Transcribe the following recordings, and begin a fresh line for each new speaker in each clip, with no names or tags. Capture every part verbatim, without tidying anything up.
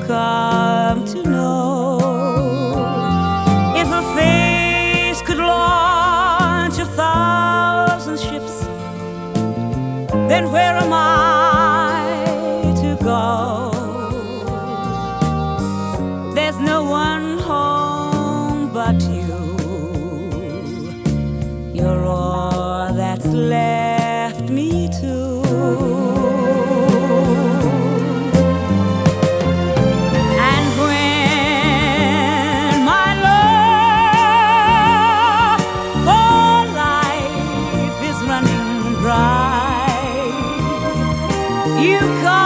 come to know. If a face could launch a thousand ships, then where am I to go? There's no one home but you. You're all that's left me to. You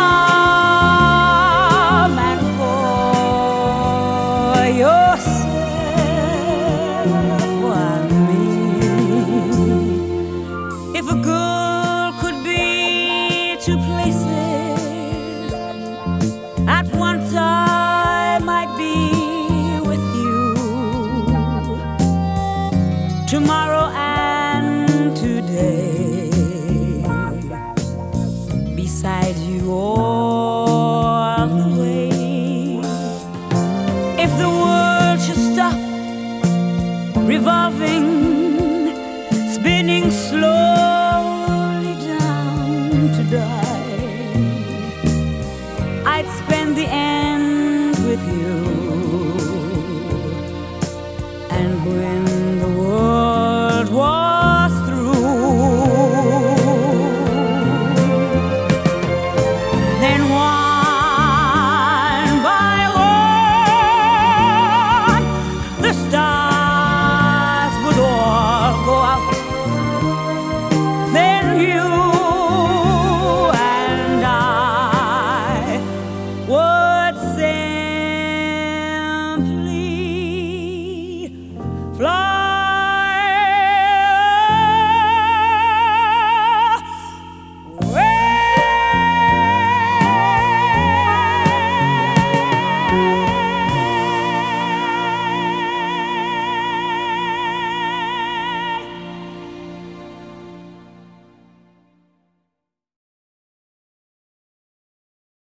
come and pour yourself on me. If a girl could be two places at one time, I'd be with you tomorrow and today. Beside you all the way. If the world should stop revolving, spinning slowly down to die, I'd spend the end with you.